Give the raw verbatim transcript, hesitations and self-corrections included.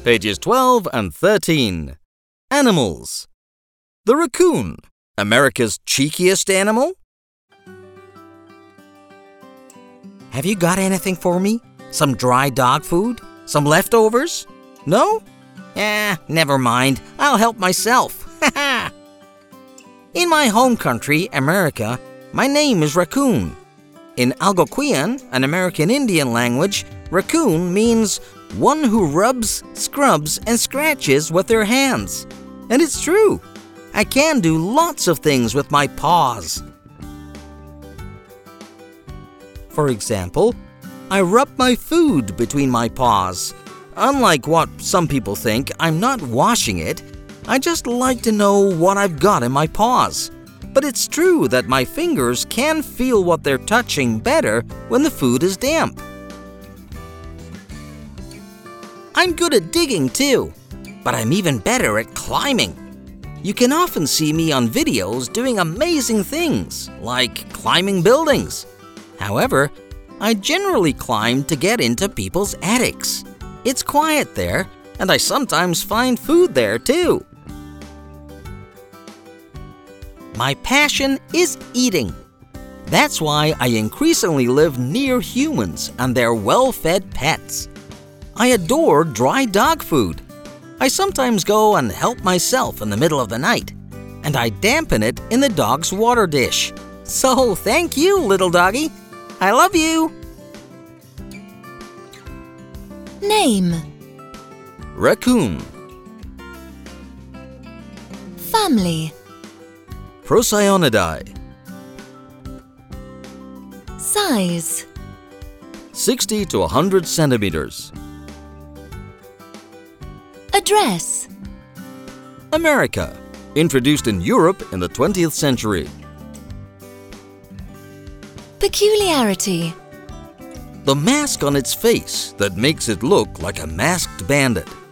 Pages twelve and thirteen. Animals. The raccoon, America's cheekiest animal. Have you got anything for me? Some dry dog food? Some leftovers? No? Eh, never mind. I'll help myself. In my home country, America, my name is Raccoon. In Algonquian, an American Indian language, raccoon means one who rubs, scrubs, and scratches with their hands. And it's true. I can do lots of things with my paws. For example, I rub my food between my paws. Unlike what some people think, I'm not washing it. I just like to know what I've got in my paws. But it's true that my fingers can feel what they're touching better when the food is damp. I'm good at digging too, but I'm even better at climbing. You can often see me on videos doing amazing things, like climbing buildings. However, I generally climb to get into people's attics. It's quiet there, and I sometimes find food there too. My passion is eating. That's why I increasingly live near humans and their well-fed pets. I adore dry dog food. I sometimes go and help myself in the middle of the night, and I dampen it in the dog's water dish. So thank you, little doggy. I love you. Name. Raccoon. Family. Procyonidae. Size. sixty to one hundred centimeters. Address. America. Introduced in Europe in the twentieth century. Peculiarity. The mask on its face that makes it look like a masked bandit.